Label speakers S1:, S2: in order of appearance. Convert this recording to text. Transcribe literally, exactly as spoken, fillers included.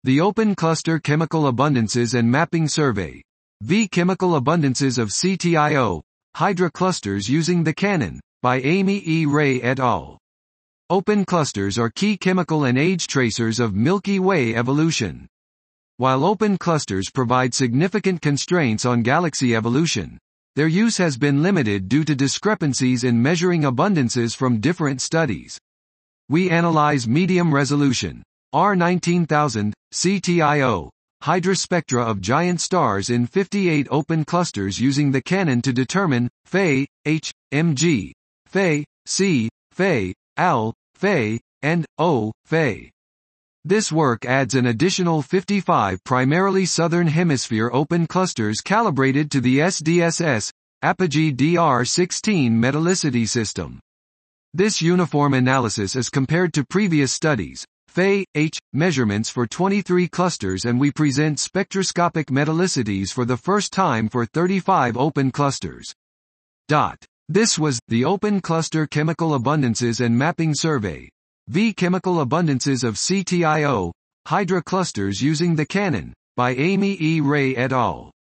S1: The Open Cluster Chemical Abundances and Mapping Survey. V Chemical Abundances of C T I O, Hydra Clusters Using the Canon, by Amy E. Ray et al. Open clusters are key chemical and age tracers of Milky Way evolution. While open clusters provide significant constraints on galaxy evolution, their use has been limited due to discrepancies in measuring abundances from different studies. We analyze medium resolution, R nineteen thousand, C T I O, Hydra spectra of giant stars in fifty-eight open clusters using the Canon to determine Fe, H, Mg, Fe, C, Fe, Al, Fe, and O, Fe. This work adds an additional fifty-five primarily southern hemisphere open clusters calibrated to the S D S S, Apogee D R sixteen metallicity system. This uniform analysis is compared to previous studies, Fe, H, measurements for twenty-three clusters, and we present spectroscopic metallicities for the first time for thirty-five open clusters. Dot. This was the Open Cluster Chemical Abundances and Mapping Survey. V Chemical Abundances of C T I O, Hydra Clusters Using the Canon, by Amy E. Ray et al.